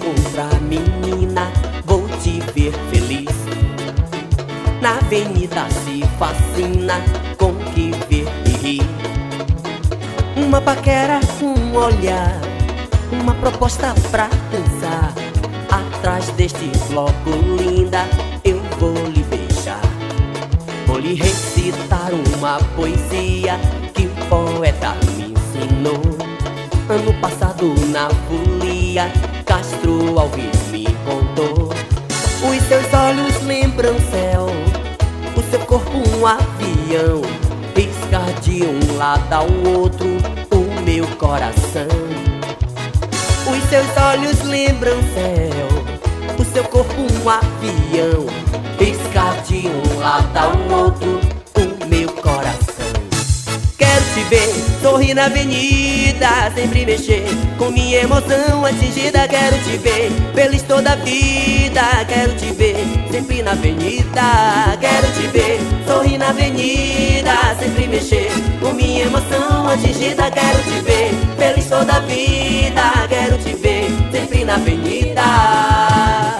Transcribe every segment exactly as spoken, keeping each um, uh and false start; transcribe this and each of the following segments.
encontrar, menina, vou te ver feliz. Na avenida se fascina com que ver e rir. Uma paquera, um olhar, uma proposta pra dançar. Atrás deste bloco, linda, eu vou lhe beijar. Vou lhe recitar uma poesia que o poeta me ensinou. Ano passado na folia, Castro Alves me contou. Os seus olhos lembram céu, o seu corpo um avião. Piscar de um lado ao outro o meu coração. Os seus olhos lembram céu, o seu corpo um avião. Piscar de um lado ao outro o meu coração. Quero te ver, sorrir na avenida, sempre mexer com minha emoção atingida. Quero te ver, feliz toda a vida. Quero te ver, sempre na avenida. Quero te ver, sorrir na avenida, sempre mexer com minha emoção atingida. Quero te ver, feliz toda a vida. Quero te ver, sempre na avenida.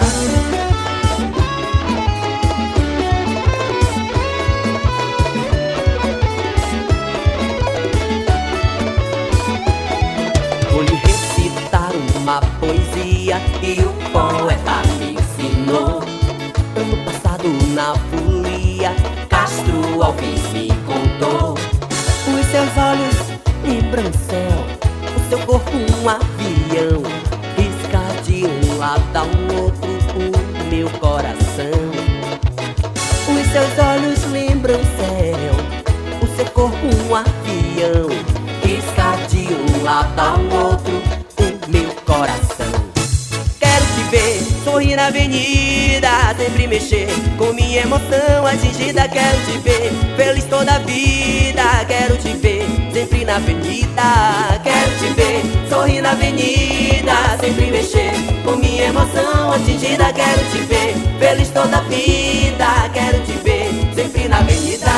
Vou lhe recitar uma poesia que o poeta me ensinou. Ano passado na folia, Castro Alves me contou. Os seus olhos lembram céu, o seu corpo um avião. Piscar de um lado ao outro o meu coração. Os seus olhos lembram céu, o seu corpo um avião. Piscar de um lado ao outro o meu coração. Quero te ver, sorrir na avenida, sempre mexer com minha emoção atingida. Quero te ver, feliz toda a vida. Quero te ver, sempre na avenida. Quero te ver, sorrir na avenida, sempre mexer com minha emoção atingida. Quero te ver, feliz toda a vida. Quero te ver, sempre na avenida.